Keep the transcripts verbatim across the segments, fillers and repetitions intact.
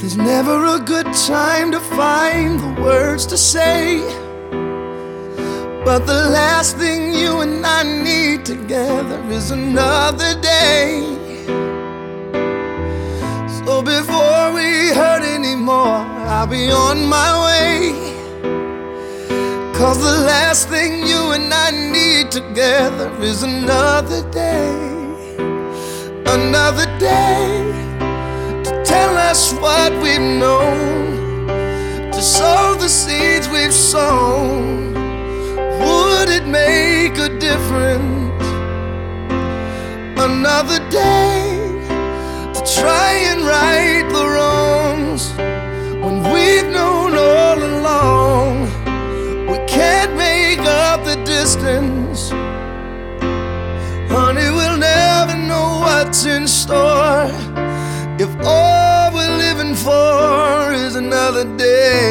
There's never a good time to find the words to say, but the last thing you and I need together is another day. So before we hurt anymore, I'll be on my way, 'cause the last thing you and I need together is another day. Another day to tell us what we've known, to sow the seeds we've sown. Would it make a difference? Another day to try and right the wrongs, when we've known all along we can't make up the distance. Honey, we'll never know what's in store if all we're living for is another day.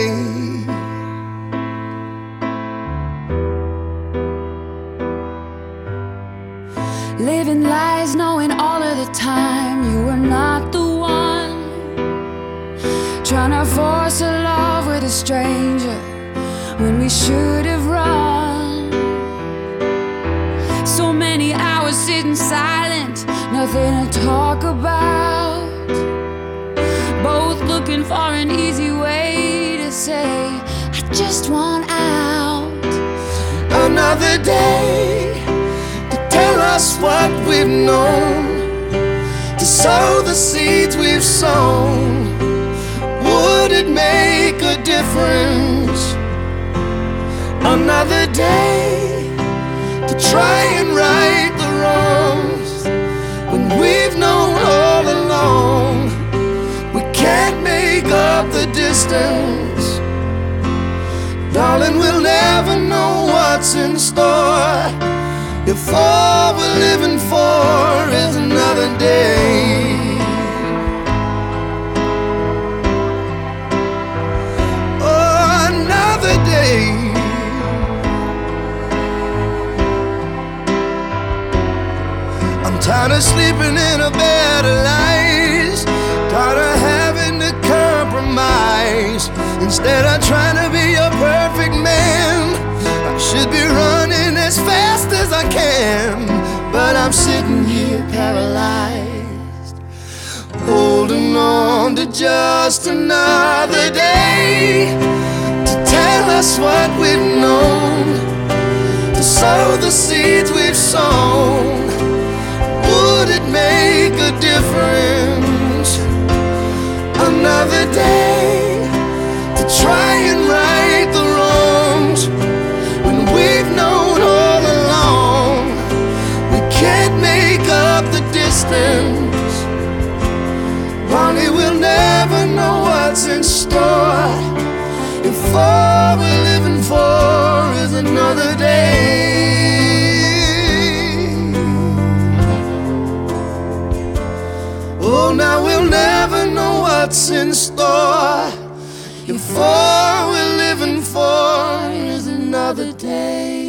Living lies knowing all of the time you were not the one, trying to force a love with a stranger when we should have run. So many hours sitting silent, nothing to talk about, both looking for an easy way to say I just want out. Another day to tell us what we've known, to sow the seeds we've sown. Would it make a difference? Another day to try and right the wrongs, when we've known all along we can't make up the distance. Darling, we'll never know what's in store if all we're living for is another day. Oh, another day. I'm tired of sleeping in a bed of lies, tired of having to compromise. Instead of trying to be a perfect man, I should be running as fast as I can, but I'm sitting here paralyzed, holding on to just another day to tell us what we've known, to sow the seeds we've sown. Would it make a difference? Another day to try and right the wrongs, when we've known all along we can't make up the distance. Bonnie, we'll never know what's in store if all we're living for is another day. Oh, now we'll never know what's in store if all we're living for is another day.